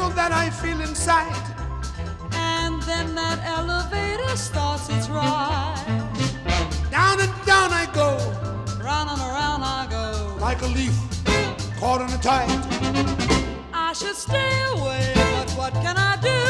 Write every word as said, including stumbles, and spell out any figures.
tingle that I feel inside. And then that elevator starts its ride. Down and down I go, Round and around I go, like a leaf caught in a tide. I should stay away, but what can I do?